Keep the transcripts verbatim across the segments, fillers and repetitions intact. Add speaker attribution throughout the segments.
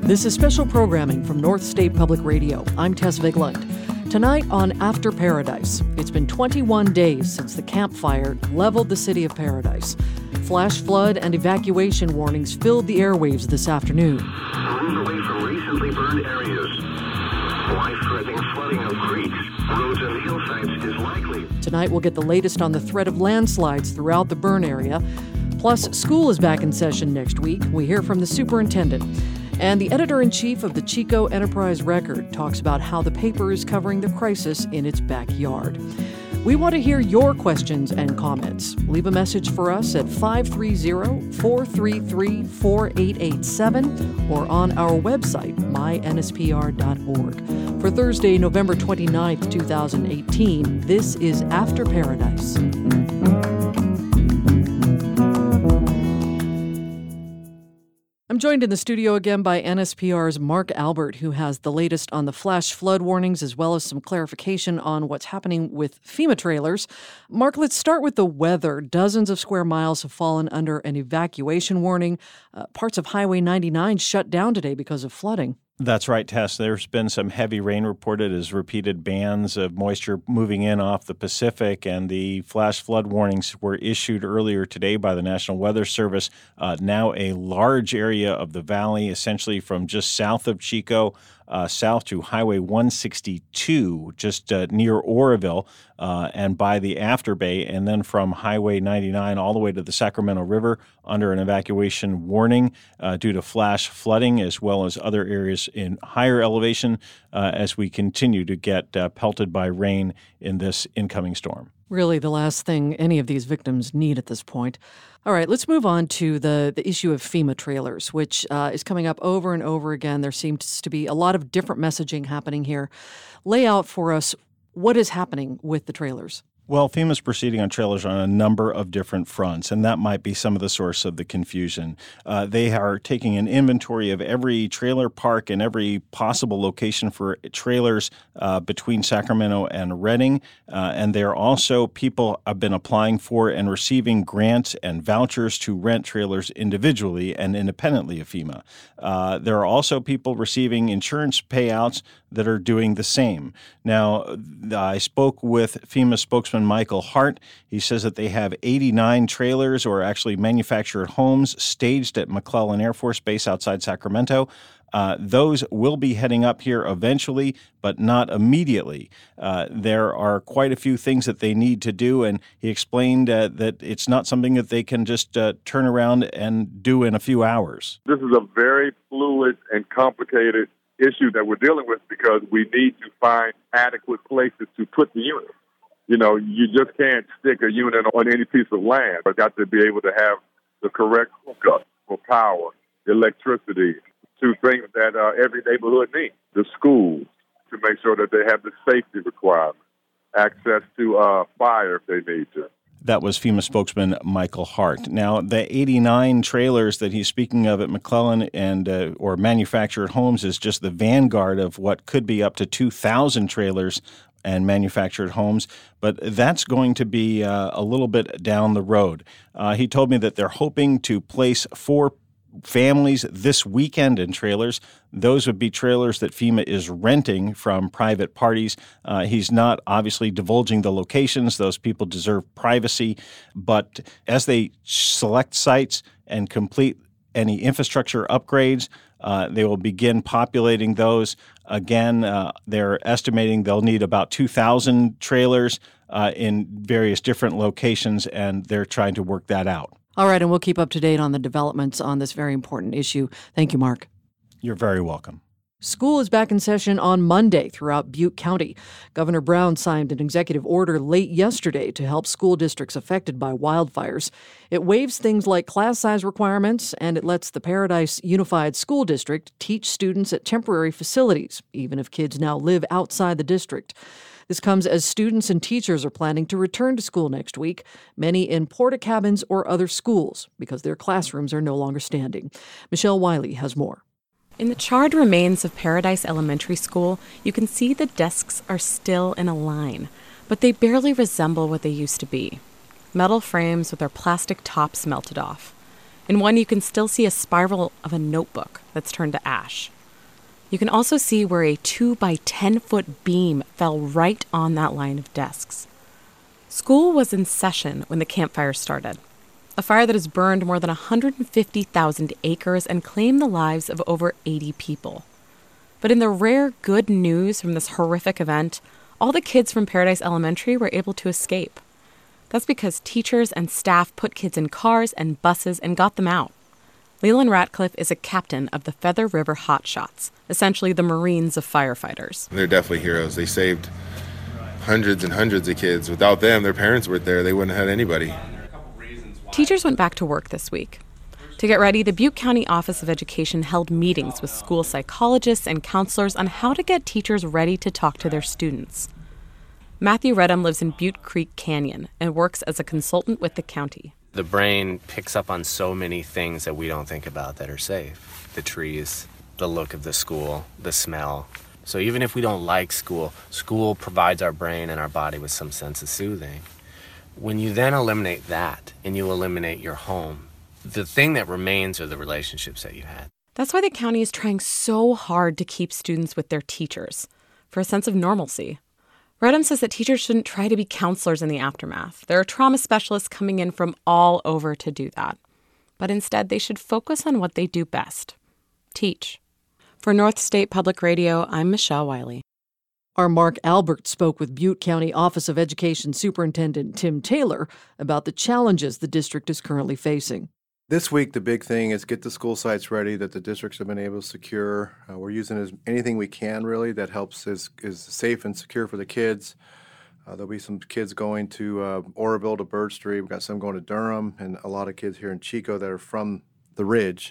Speaker 1: This is special programming from North State Public Radio. I'm Tess Vigland. Tonight on After Paradise, it's been twenty-one days since the Camp Fire leveled the city of Paradise. Flash flood and evacuation warnings filled the airwaves this afternoon.
Speaker 2: Move away from recently burned areas. Life-threatening flooding of creeks, roads, and hillsides is likely.
Speaker 1: Tonight we'll get the latest on the threat of landslides throughout the burn area. Plus, school is back in session next week. We hear from the superintendent. And the editor-in-chief of the Chico Enterprise Record talks about how the paper is covering the crisis in its backyard. We want to hear your questions and comments. Leave a message for us at five three zero, four three three, four eight eight seven or on our website, my N S P R dot org. For Thursday, November twenty-ninth, twenty eighteen, this is After Paradise. I'm joined in the studio again by N S P R's Mark Albert, who has the latest on the flash flood warnings as well as some clarification on what's happening with FEMA trailers. Mark, let's start with the weather. Dozens of square miles have fallen under an evacuation warning. Uh, parts of Highway ninety-nine shut down today because of flooding.
Speaker 3: That's right, Tess. There's been some heavy rain reported as repeated bands of moisture moving in off the Pacific, and the flash flood warnings were issued earlier today by the National Weather Service. Uh, now a large area of the valley, essentially from just south of Chico, Uh, south to Highway one sixty-two, just uh, near Oroville, uh, and by the Afterbay, and then from Highway ninety-nine all the way to the Sacramento River under an evacuation warning uh, due to flash flooding, as well as other areas in higher elevation uh, as we continue to get uh, pelted by rain in this incoming storm.
Speaker 1: Really the last thing any of these victims need at this point. All right, let's move on to the, the issue of FEMA trailers, which uh, is coming up over and over again. There seems to be a lot of different messaging happening here. Lay out for us what is happening with the trailers.
Speaker 3: Well, FEMA's proceeding on trailers on a number of different fronts, and that might be some of the source of the confusion. Uh, they are taking an inventory of every trailer park and every possible location for trailers uh, between Sacramento and Redding, uh, and there are also people have been applying for and receiving grants and vouchers to rent trailers individually and independently of FEMA. Uh, there are also people receiving insurance payouts that are doing the same. Now, I spoke with FEMA spokesman Michael Hart. He says that they have eighty-nine trailers, or actually manufactured homes, staged at McClellan Air Force Base outside Sacramento. Uh, those will be heading up here eventually, but not immediately. Uh, there are quite a few things that they need to do, and he explained uh, that it's not something that they can just uh, turn around and do in a few hours.
Speaker 4: This is a very fluid and complicated issue that we're dealing with because we need to find adequate places to put the unit. You know, you just can't stick a unit on any piece of land. You've got to be able to have the correct hookup for power, electricity, to things that uh, every neighborhood needs. The schools, to make sure that they have the safety requirements, access to uh, fire if they need to.
Speaker 3: That was FEMA spokesman Michael Hart. Now, the eighty-nine trailers that he's speaking of at McClellan and uh, or manufactured homes is just the vanguard of what could be up to two thousand trailers and manufactured homes, but that's going to be uh, a little bit down the road. Uh, he told me that they're hoping to place four families this weekend in trailers. Those would be trailers that FEMA is renting from private parties. Uh, he's not obviously divulging the locations. Those people deserve privacy. But as they select sites and complete any infrastructure upgrades, uh, they will begin populating those. Again, uh, they're estimating they'll need about two thousand trailers uh, in various different locations, and they're trying to work that out.
Speaker 1: All right, and we'll keep up to date on the developments on this very important issue. Thank you, Mark.
Speaker 3: You're very welcome.
Speaker 1: School is back in session on Monday throughout Butte County. Governor Brown signed an executive order late yesterday to help school districts affected by wildfires. It waives things like class size requirements, and it lets the Paradise Unified School District teach students at temporary facilities, even if kids now live outside the district. This comes as students and teachers are planning to return to school next week, many in porta cabins or other schools, because their classrooms are no longer standing. Michelle Wiley has more.
Speaker 5: In the charred remains of Paradise Elementary School, you can see the desks are still in a line, but they barely resemble what they used to be. Metal frames with their plastic tops melted off. In one, you can still see a spiral of a notebook that's turned to ash. You can also see where a two by ten foot beam fell right on that line of desks. School was in session when the campfire started, a fire that has burned more than one hundred fifty thousand acres and claimed the lives of over eighty people. But in the rare good news from this horrific event, all the kids from Paradise Elementary were able to escape. That's because teachers and staff put kids in cars and buses and got them out. Leland Ratcliffe is a captain of the Feather River Hotshots, essentially the Marines of firefighters.
Speaker 6: They're definitely heroes. They saved hundreds and hundreds of kids. Without them, their parents weren't there. They wouldn't have had anybody.
Speaker 5: Teachers went back to work this week. To get ready, the Butte County Office of Education held meetings with school psychologists and counselors on how to get teachers ready to talk to their students. Matthew Redham lives in Butte Creek Canyon and works as a consultant with the county.
Speaker 7: The brain picks up on so many things that we don't think about that are safe. The trees, the look of the school, the smell. So even if we don't like school, school provides our brain and our body with some sense of soothing. When you then eliminate that and you eliminate your home, the thing that remains are the relationships that you had.
Speaker 5: That's why the county is trying so hard to keep students with their teachers, for a sense of normalcy. Redham says that teachers shouldn't try to be counselors in the aftermath. There are trauma specialists coming in from all over to do that. But instead, they should focus on what they do best: teach. For North State Public Radio, I'm Michelle Wiley.
Speaker 1: Our Mark Albert spoke with Butte County Office of Education Superintendent Tim Taylor about the challenges the district is currently facing.
Speaker 8: This week, the big thing is get the school sites ready that the districts have been able to secure. Uh, we're using as anything we can, really, that helps is, is safe and secure for the kids. Uh, there'll be some kids going to uh, Oroville to Bird Street. We've got some going to Durham, and a lot of kids here in Chico that are from the Ridge.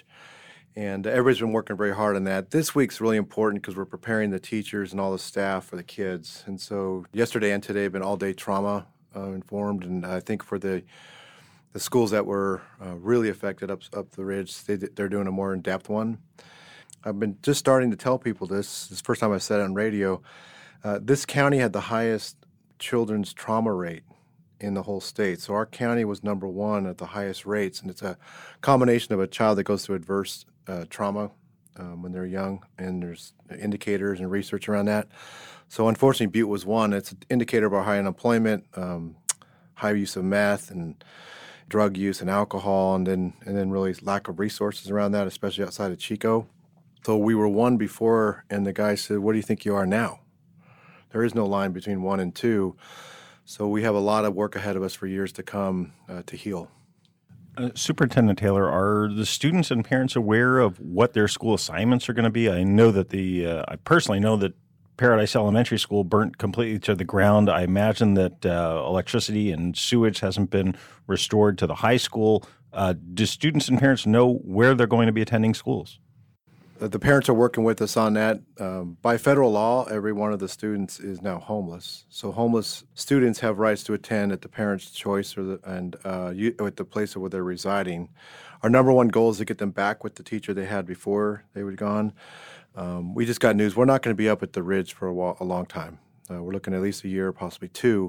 Speaker 8: And everybody's been working very hard on that. This week's really important because we're preparing the teachers and all the staff for the kids. And so yesterday and today have been all-day trauma uh, informed, and I think for the The schools that were uh, really affected up up the ridge, they, they're doing a more in-depth one. I've been just starting to tell people this. This is the first time I've said it on radio. Uh, this county had the highest children's trauma rate in the whole state. So our county was number one at the highest rates, and it's a combination of a child that goes through adverse uh, trauma um, when they're young, and there's indicators and research around that. So unfortunately, Butte was one. It's an indicator of our high unemployment, um, high use of meth, and drug use and alcohol, and then and then really lack of resources around that, especially outside of Chico. So we were one before, and the guy said, "What do you think you are now?" There is no line between one and two. So we have a lot of work ahead of us for years to come uh, to heal.
Speaker 3: Uh, Superintendent Taylor, are the students and parents aware of what their school assignments are going to be? I know that the uh, I personally know that Paradise Elementary School burnt completely to the ground. I imagine that uh, electricity and sewage hasn't been restored to the high school. Uh, do students and parents know where they're going to be attending schools?
Speaker 8: Uh, the parents are working with us on that. Um, by federal law, every one of the students is now homeless. So homeless students have rights to attend at the parents' choice or the, and uh, you, at the place where they're residing. Our number one goal is to get them back with the teacher they had before they were gone. Um, we just got news. We're not going to be up at the Ridge for a, while, a long time. Uh, we're looking at least a year, possibly two.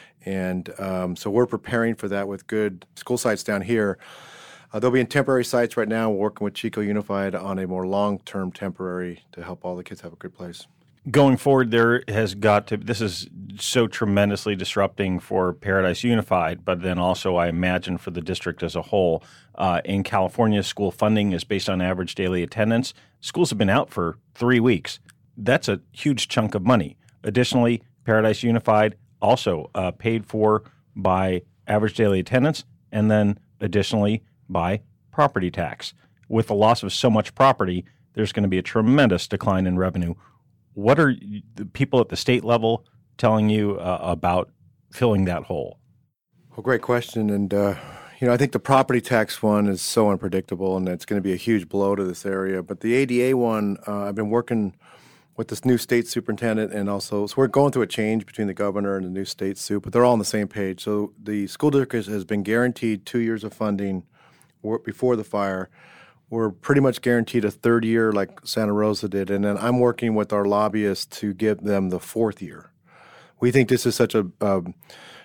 Speaker 8: And um, so we're preparing for that with good school sites down here. Uh, they'll be in temporary sites right now. We're working with Chico Unified on a more long-term temporary to help all the kids have a good place.
Speaker 3: Going forward, there has got to – this is so tremendously disrupting for Paradise Unified, but then also I imagine for the district as a whole. Uh, in California, school funding is based on average daily attendance. Schools have been out for three weeks. That's a huge chunk of money. Additionally, Paradise Unified also uh, paid for by average daily attendance and then additionally by property tax. With the loss of so much property, there's going to be a tremendous decline in revenue. What are the people at the state level telling you uh, about filling that hole?
Speaker 8: Well, great question. And, uh, you know, I think the property tax one is so unpredictable, and it's going to be a huge blow to this area. But the A D A one, uh, I've been working with this new state superintendent, and also, so we're going through a change between the governor and the new state sup, but they're all on the same page. So the school district has been guaranteed two years of funding before the fire. We're pretty much guaranteed a third year like Santa Rosa did, and then I'm working with our lobbyists to give them the fourth year. We think this is such a um,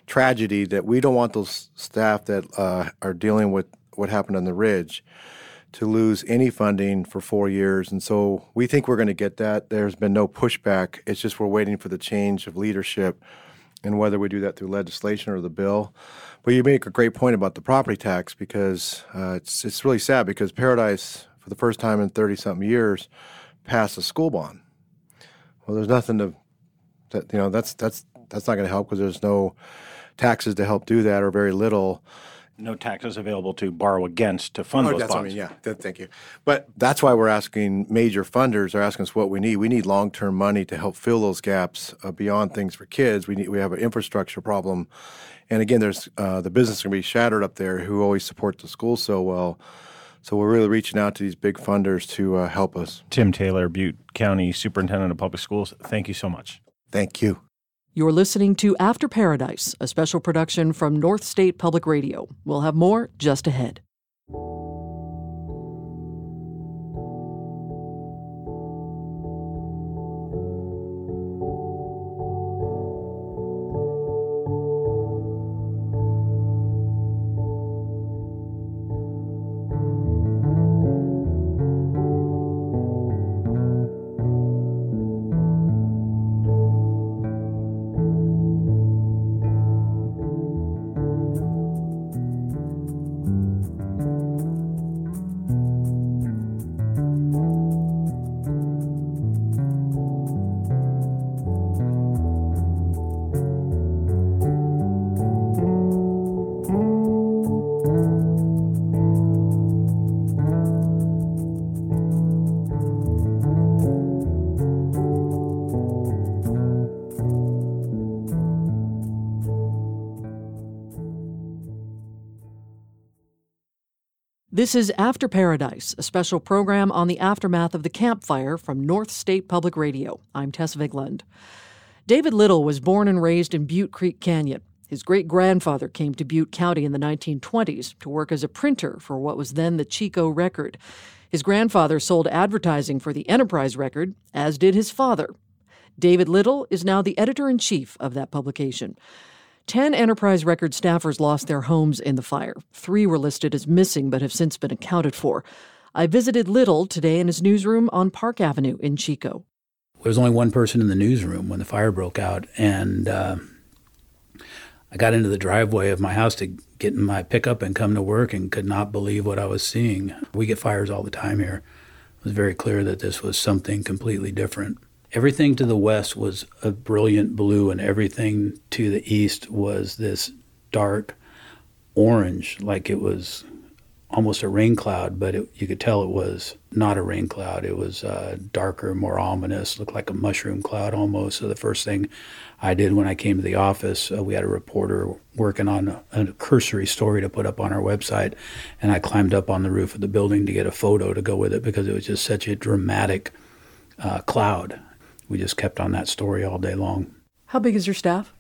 Speaker 8: tragedy that we don't want those staff that uh, are dealing with what happened on the Ridge to lose any funding for four years. And so we think we're going to get that. There's been no pushback. It's just we're waiting for the change of leadership and whether we do that through legislation or the bill. But you make a great point about the property tax because uh, it's it's really sad because Paradise, for the first time in thirty-something years, passed a school bond. Well, there's nothing to, that, you know, that's that's that's not going to help because there's no taxes to help do that or very little.
Speaker 3: No taxes available to borrow against to fund
Speaker 8: oh,
Speaker 3: those
Speaker 8: that's
Speaker 3: bonds.
Speaker 8: What I mean, yeah, thank you. But that's why we're asking major funders are asking us what we need. We need long-term money to help fill those gaps uh, beyond things for kids. We need we have an infrastructure problem, and again, there's uh, the business is going to be shattered up there who always support the school so well. So we're really reaching out to these big funders to uh, help us.
Speaker 3: Tim Taylor, Butte County Superintendent of Public Schools. Thank you so much.
Speaker 8: Thank you.
Speaker 1: You're listening to After Paradise, a special production from North State Public Radio. We'll have more just ahead. This is After Paradise, a special program on the aftermath of the Camp Fire from North State Public Radio. I'm Tess Vigland. David Little was born and raised in Butte Creek Canyon. His great-grandfather came to Butte County in the nineteen twenties to work as a printer for what was then the Chico Record. His grandfather sold advertising for the Enterprise Record, as did his father. David Little is now the editor-in-chief of that publication. Ten Enterprise Record staffers lost their homes in the fire. Three were listed as missing but have since been accounted for. I visited Little today in his newsroom on Park Avenue in Chico.
Speaker 9: There was only one person in the newsroom when the fire broke out, and uh, I got into the driveway of my house to get in my pickup and come to work and could not believe what I was seeing. We get fires all the time here. It was very clear that this was something completely different. Everything to the west was a brilliant blue, and everything to the east was this dark orange, like it was almost a rain cloud, but it, you could tell it was not a rain cloud. It was uh, darker, more ominous, looked like a mushroom cloud almost. So the first thing I did when I came to the office, uh, we had a reporter working on a, a cursory story to put up on our website, and I climbed up on the roof of the building to get a photo to go with it because it was just such a dramatic uh, cloud. We just kept on that story all day long.
Speaker 1: How big is your staff?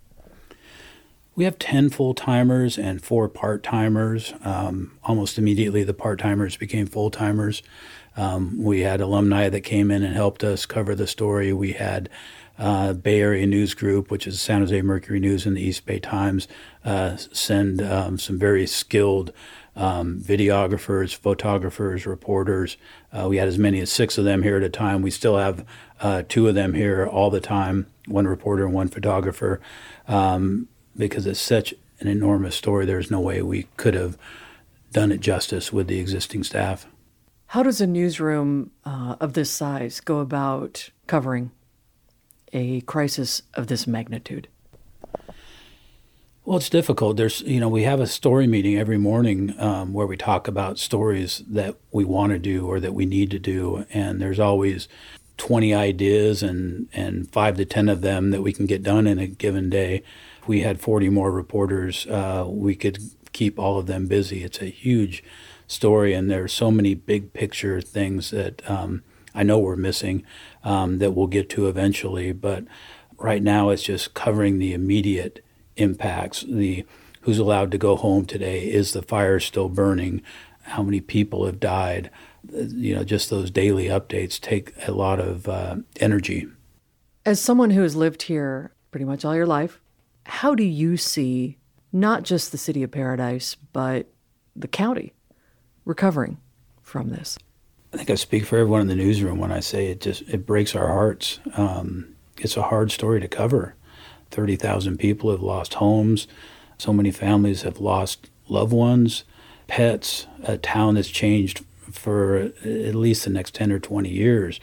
Speaker 9: We have ten full-timers and four part-timers. Um, almost immediately, the part-timers became full-timers. Um, we had alumni that came in and helped us cover the story. We had uh, Bay Area News Group, which is San Jose Mercury News and the East Bay Times, uh, send um, some very skilled um, videographers, photographers, reporters. Uh, we had as many as six of them here at a time. We still have uh, two of them here all the time, one reporter and one photographer. Um, because it's such an enormous story, there's no way we could have done it justice with the existing staff.
Speaker 1: How does a newsroom uh, of this size go about covering a crisis of this magnitude?
Speaker 9: Well, it's difficult. There's, you know, we have a story meeting every morning um, where we talk about stories that we want to do or that we need to do, and there's always twenty ideas and, and five to ten of them that we can get done in a given day. If we had forty more reporters, uh, we could keep all of them busy. It's a huge story, and there's so many big picture things that um, I know we're missing um, that we'll get to eventually. But right now it's just covering the immediate impacts. The who's allowed to go home today? Is the fire still burning? How many people have died? You know, just those daily updates take a lot of uh, energy.
Speaker 1: As someone who has lived here pretty much all your life, how do you see not just the city of Paradise, but the county recovering from this?
Speaker 9: I think I speak for everyone in the newsroom when I say it just it breaks our hearts. Um, it's a hard story to cover. thirty thousand people have lost homes. So many families have lost loved ones, pets, a town that's changed for at least the next ten or twenty years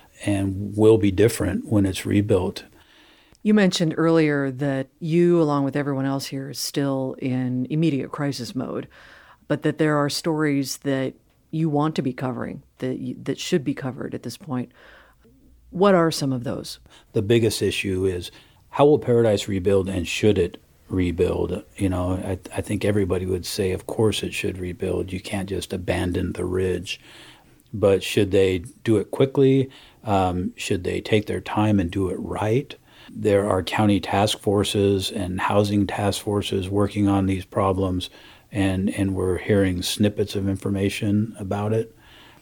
Speaker 9: and will be different when it's rebuilt.
Speaker 1: You mentioned earlier that you, along with everyone else here, is still in immediate crisis mode, but that there are stories that you want to be covering, that you, that should be covered at this point. What are some of those?
Speaker 9: The biggest issue is, how will Paradise rebuild, and should it rebuild? You know, I, I think everybody would say, of course it should rebuild. You can't just abandon the ridge. But should they do it quickly? Um, should they take their time and do it right? There are county task forces and housing task forces working on these problems, and, and we're hearing snippets of information about it.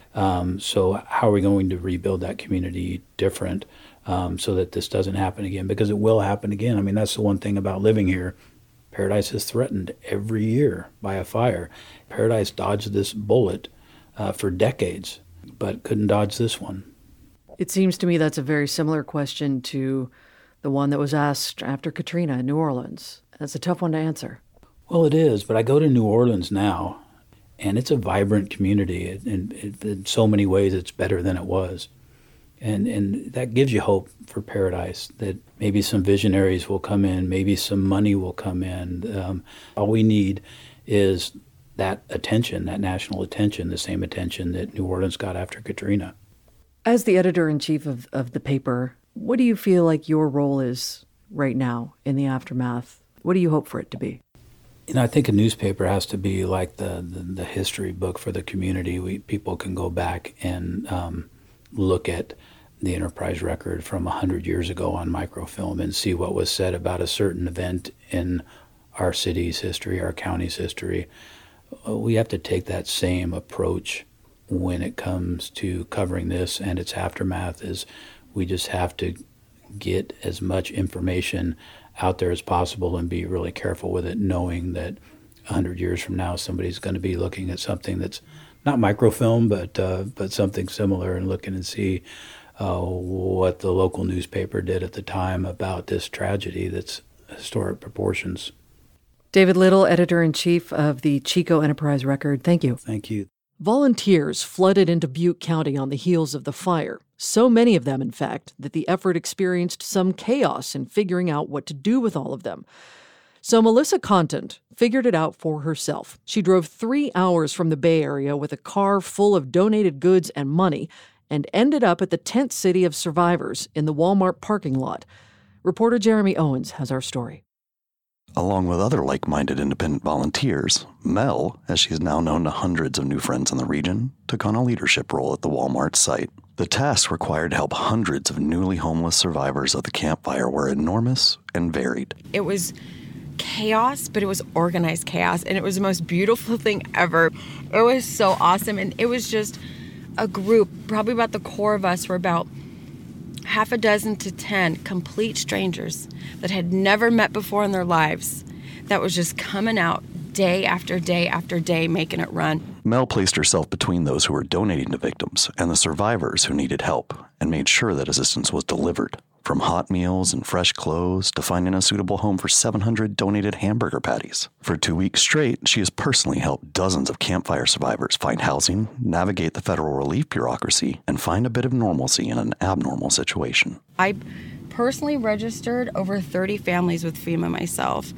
Speaker 9: Um, so how are we going to rebuild that community different um, so that this doesn't happen again? Because it will happen again. I mean, that's the one thing about living here. Paradise is threatened every year by a fire. Paradise dodged this bullet uh, for decades, but couldn't dodge this one.
Speaker 1: It seems to me that's a very similar question to the one that was asked after Katrina in New Orleans. That's a tough one to answer.
Speaker 9: Well, it is, but I go to New Orleans now, and it's a vibrant community. In, in, in so many ways, it's better than it was. And and that gives you hope for Paradise, that maybe some visionaries will come in, maybe some money will come in. Um, all we need is that attention, that national attention, the same attention that New Orleans got after Katrina.
Speaker 1: As the editor-in-chief of, of the paper, what do you feel like your role is right now in the aftermath? What do you hope for it to be?
Speaker 9: You know, I think a newspaper has to be like the, the, the history book for the community. We, people can go back and um, look at the Enterprise record from one hundred years ago on microfilm and see what was said about a certain event in our city's history, our county's history. We have to take that same approach when it comes to covering this and its aftermath. Is we just have to get as much information out there as possible and be really careful with it, knowing that one hundred years from now somebody's going to be looking at something that's not microfilm, but uh, but something similar, and looking and see uh, what the local newspaper did at the time about this tragedy that's historic proportions.
Speaker 1: David Little, editor-in-chief of the Chico Enterprise Record, thank you.
Speaker 9: Thank you.
Speaker 1: Volunteers flooded into Butte County on the heels of the fire. So many of them, in fact, that the effort experienced some chaos in figuring out what to do with all of them. So Melissa Contant figured it out for herself. She drove three hours from the Bay Area with a car full of donated goods and money and ended up at the tent city of survivors in the Walmart parking lot. Reporter Jeremy Owens has our story.
Speaker 10: Along with other like-minded independent volunteers, Mel, as she's now known to hundreds of new friends in the region, took on a leadership role at the Walmart site. The task required to help hundreds of newly homeless survivors of the Camp Fire were enormous and varied.
Speaker 11: It was chaos, but it was organized chaos, and it was the most beautiful thing ever. It was so awesome, and it was just a group, probably about the core of us were about half a dozen to ten complete strangers that had never met before in their lives, that was just coming out day after day after day, making it run.
Speaker 10: Mel placed herself between those who were donating to victims and the survivors who needed help, and made sure that assistance was delivered. From hot meals and fresh clothes to finding a suitable home for seven hundred donated hamburger patties. For two weeks straight, she has personally helped dozens of Camp Fire survivors find housing, navigate the federal relief bureaucracy, and find a bit of normalcy in an abnormal situation.
Speaker 11: I personally registered over thirty families with FEMA myself.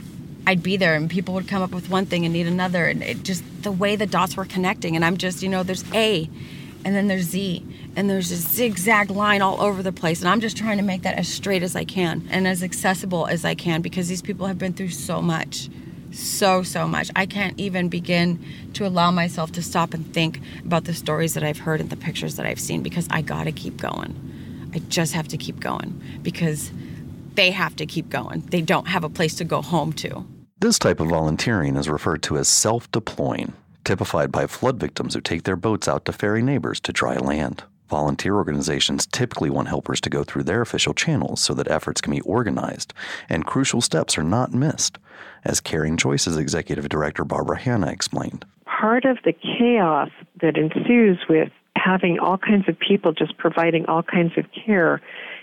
Speaker 11: I'd be there and people would come up with one thing and need another, and it just, the way the dots were connecting, and I'm just, you know, there's A, and then there's Z, and there's a zigzag line all over the place, and I'm just trying to make that as straight as I can and as accessible as I can, because these people have been through so much, so, so much. I can't even begin to allow myself to stop and think about the stories that I've heard and the pictures that I've seen, because I gotta keep going. I just have to keep going, because they have to keep going. They don't have a place to go home to.
Speaker 10: This type of volunteering is referred to as self-deploying, typified by flood victims who take their boats out to ferry neighbors to dry land. Volunteer organizations typically want helpers to go through their official channels so that efforts can be organized and crucial steps are not missed, as Caring Choices Executive Director Barbara Hanna explained.
Speaker 12: part of the chaos that ensues with having all kinds of people just providing all kinds of care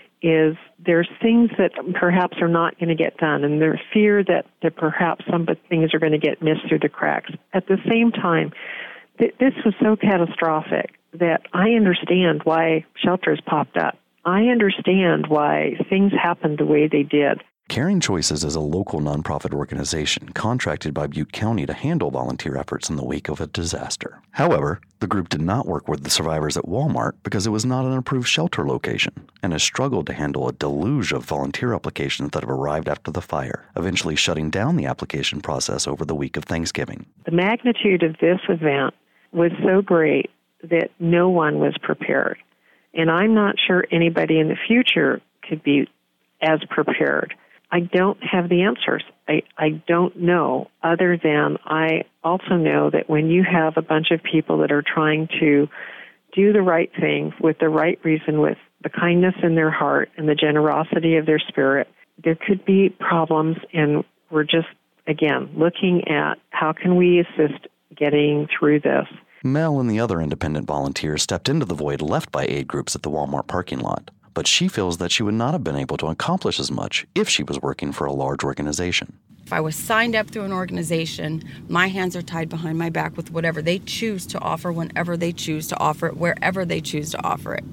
Speaker 12: is there's things that perhaps are not going to get done, and there's fear that, that perhaps some things are going to get missed through the cracks. At the same time, th- this was so catastrophic that I understand why shelters popped up. I understand why things happened the way they did.
Speaker 10: Caring Choices is a local nonprofit organization contracted by Butte County to handle volunteer efforts in the wake of a disaster. However, the group did not work with the survivors at Walmart because it was not an approved shelter location and has struggled to handle a deluge of volunteer applications that have arrived after the fire, eventually shutting down the application process over the week of Thanksgiving.
Speaker 12: The magnitude of this event was so great that no one was prepared. And I'm not sure anybody in the future could be as prepared. I don't have the answers. I, I don't know, other than I also know that when you have a bunch of people that are trying to do the right thing with the right reason, with the kindness in their heart and the generosity of their spirit, there could be problems, and we're just, again, looking at how can we assist getting through this.
Speaker 10: Mel and the other independent volunteers stepped into the void left by aid groups at the Walmart parking lot. But she feels that she would not have been able to accomplish as much if she was working for a large organization.
Speaker 11: If I was signed up through an organization, my hands are tied behind my back with whatever they choose to offer, whenever they choose to offer it, wherever they choose to offer it.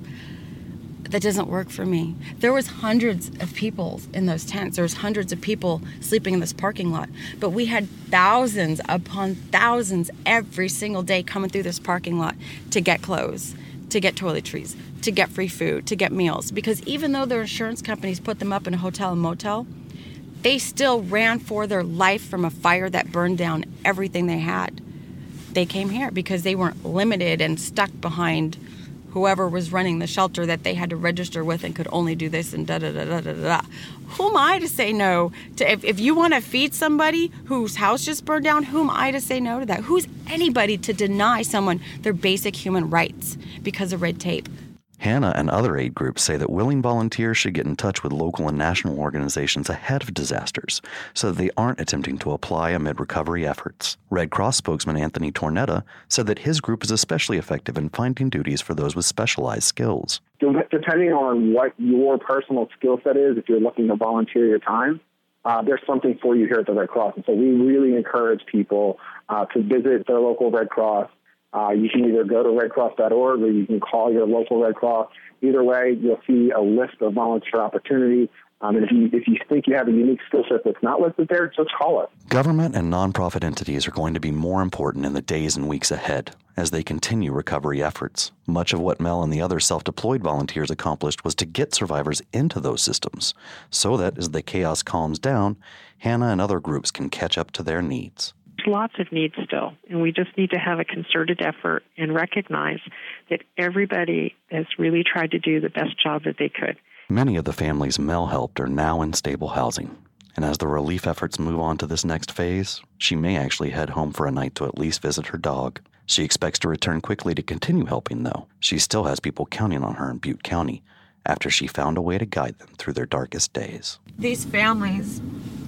Speaker 11: That doesn't work for me. There was hundreds of people in those tents. There was hundreds of people sleeping in this parking lot. But we had thousands upon thousands every single day coming through this parking lot to get clothes, to get toiletries, to get free food, to get meals. Because even though their insurance companies put them up in a hotel and motel, they still ran for their life from a fire that burned down everything they had. They came here because they weren't limited and stuck behind whoever was running the shelter that they had to register with and could only do this and da-da-da-da-da-da. Who am I to say no to? If, if you want to feed somebody whose house just burned down, who am I to say no to that? Who's anybody to deny someone their basic human rights because of red tape?
Speaker 10: Hannah and other aid groups say that willing volunteers should get in touch with local and national organizations ahead of disasters so that they aren't attempting to apply amid recovery efforts. Red Cross spokesman Anthony Tornetta said that his group is especially effective in finding duties for those with specialized skills.
Speaker 13: Depending on what your personal skill set is, if you're looking to volunteer your time, uh, there's something for you here at the Red Cross. And so we really encourage people uh, to visit their local Red Cross. Uh, you can either go to red cross dot org or you can call your local Red Cross. Either way, you'll see a list of volunteer opportunities. Um, and if you, if you think you have a unique skill set that's not listed there, just call us.
Speaker 10: Government and nonprofit entities are going to be more important in the days and weeks ahead as they continue recovery efforts. Much of what Mel and the other self-deployed volunteers accomplished was to get survivors into those systems so that as the chaos calms down, Hannah and other groups can catch up to their needs.
Speaker 12: There's lots of needs still, and we just need to have a concerted effort and recognize that everybody has really tried to do the best job that they could.
Speaker 10: Many of the families Mel helped are now in stable housing, and as the relief efforts move on to this next phase, she may actually head home for a night to at least visit her dog. She expects to return quickly to continue helping, though. She still has people counting on her in Butte County after she found a way to guide them through their darkest days.
Speaker 11: These families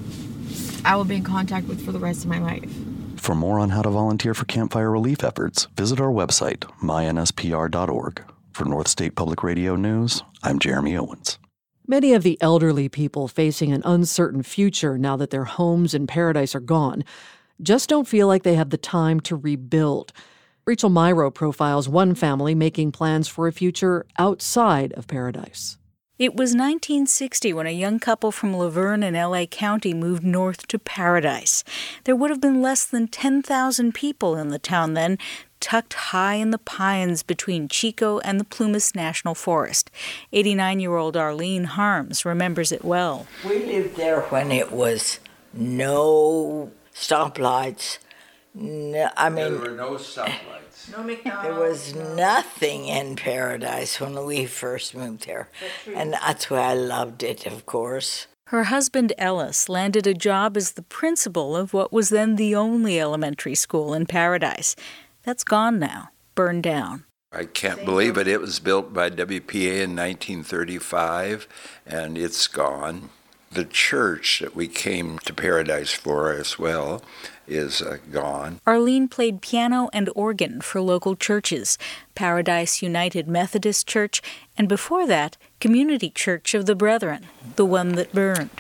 Speaker 11: I will be in contact with for the rest of my life.
Speaker 10: For more on how to volunteer for campfire relief efforts, visit our website, my n s p r dot org. For North State Public Radio News, I'm Jeremy Owens.
Speaker 1: Many of the elderly people facing an uncertain future now that their homes in Paradise are gone just don't feel like they have the time to rebuild. Rachel Myrow profiles one family making plans for a future outside of Paradise.
Speaker 14: It was nineteen sixty when a young couple from Laverne in L A County moved north to Paradise. There would have been less than ten thousand people in the town then, tucked high in the pines between Chico and the Plumas National Forest. eighty-nine-year-old Arlene Harms remembers it well.
Speaker 15: We lived there when it was no stoplights. No, I mean,
Speaker 16: there were no stoplights.
Speaker 15: No McDonald's. There was nothing in Paradise when we first moved there. That's and that's why I loved it, of course.
Speaker 14: Her husband Ellis landed a job as the principal of what was then the only elementary school in Paradise. That's gone now, burned down.
Speaker 16: I can't believe it. It was built by W P A in nineteen thirty-five, and it's gone. The church that we came to Paradise for as well is uh, gone.
Speaker 14: Arlene played piano and organ for local churches, Paradise United Methodist Church, and before that, Community Church of the Brethren, the one that burned.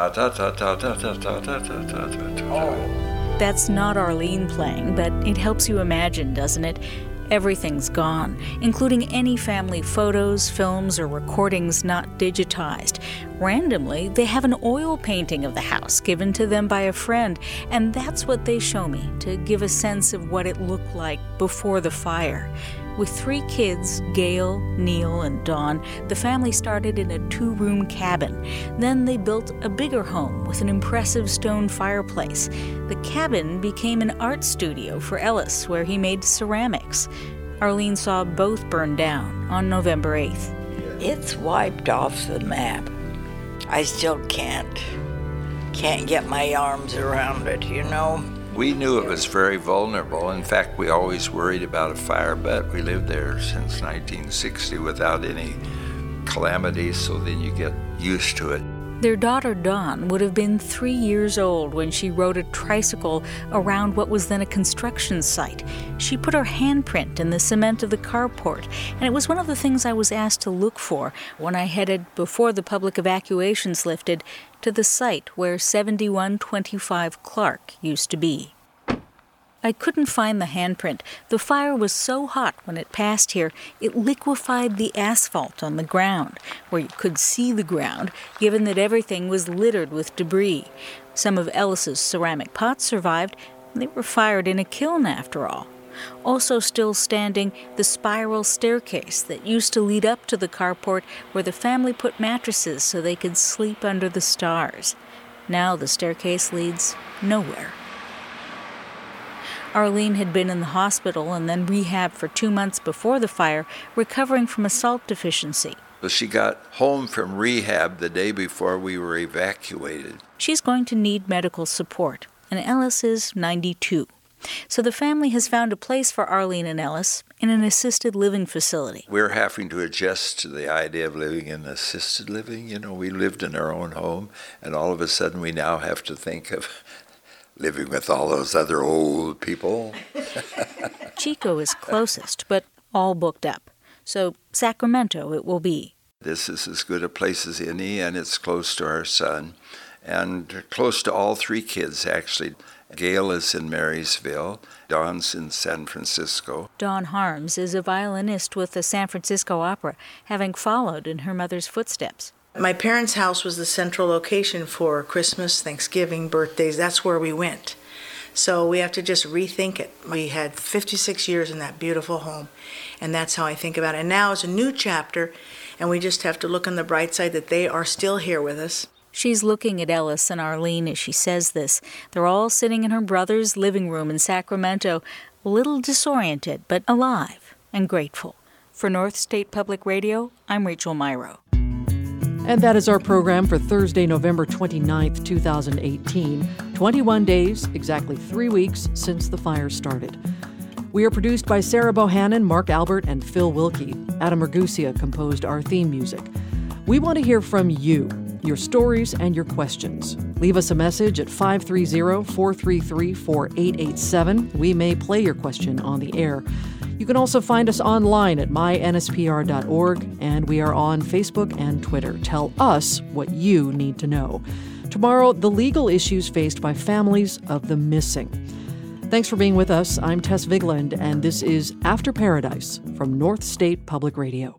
Speaker 14: That's not Arlene playing, but it helps you imagine, doesn't it? Everything's gone, including any family photos, films, or recordings not digitized. Randomly, they have an oil painting of the house given to them by a friend, and that's what they show me to give a sense of what it looked like before the fire. With three kids, Gail, Neil, and Dawn, the family started in a two-room cabin. Then they built a bigger home with an impressive stone fireplace. The cabin became an art studio for Ellis, where he made ceramics. Arlene saw both burn down on November eighth.
Speaker 15: It's wiped off the map. I still can't, can't get my arms around it, you know?
Speaker 16: We knew it was very vulnerable. In fact, we always worried about a fire, but we lived there since nineteen sixty without any calamities, so then you get used to it.
Speaker 14: Their daughter Dawn would have been three years old when she rode a tricycle around what was then a construction site. She put her handprint in the cement of the carport, and it was one of the things I was asked to look for when I headed, before the public evacuations lifted, to the site where seventy-one twenty-five Clark used to be. I couldn't find the handprint. The fire was so hot when it passed here, it liquefied the asphalt on the ground, where you could see the ground, given that everything was littered with debris. Some of Ellis's ceramic pots survived. They were fired in a kiln, after all. Also still standing, the spiral staircase that used to lead up to the carport where the family put mattresses so they could sleep under the stars. Now the staircase leads nowhere. Arlene had been in the hospital and then rehab for two months before the fire, recovering from a salt deficiency.
Speaker 16: But she got home from rehab the day before we were evacuated.
Speaker 14: She's going to need medical support, and Ellis is ninety-two. So the family has found a place for Arlene and Ellis in an assisted living facility.
Speaker 16: We're having to adjust to the idea of living in assisted living. You know, we lived in our own home, and all of a sudden we now have to think of living with all those other old people.
Speaker 14: Chico is closest, but all booked up. So Sacramento it will be.
Speaker 16: This is as good a place as any, and it's close to our son, and close to all three kids, actually. Gail is in Marysville. Dawn's in San Francisco.
Speaker 14: Dawn Harms is a violinist with the San Francisco Opera, having followed in her mother's footsteps.
Speaker 17: My parents' house was the central location for Christmas, Thanksgiving, birthdays. That's where we went. So we have to just rethink it. We had fifty-six years in that beautiful home, and that's how I think about it. And now it's a new chapter, and we just have to look on the bright side that they are still here with us.
Speaker 14: She's looking at Ellis and Arlene as she says this. They're all sitting in her brother's living room in Sacramento, a little disoriented, but alive and grateful. For North State Public Radio, I'm Rachel Myrow.
Speaker 1: And that is our program for Thursday, November twenty-ninth, twenty eighteen. twenty-one days, exactly three weeks since the fire started. We are produced by Sarah Bohannon, Mark Albert, and Phil Wilkie. Adam Ragusia composed our theme music. We want to hear from you, your stories and your questions. Leave us a message at five three zero, four three three, four eight eight seven. We may play your question on the air. You can also find us online at my N S P R dot org, and we are on Facebook and Twitter. Tell us what you need to know. Tomorrow, the legal issues faced by families of the missing. Thanks for being with us. I'm Tess Vigland, and this is After Paradise from North State Public Radio.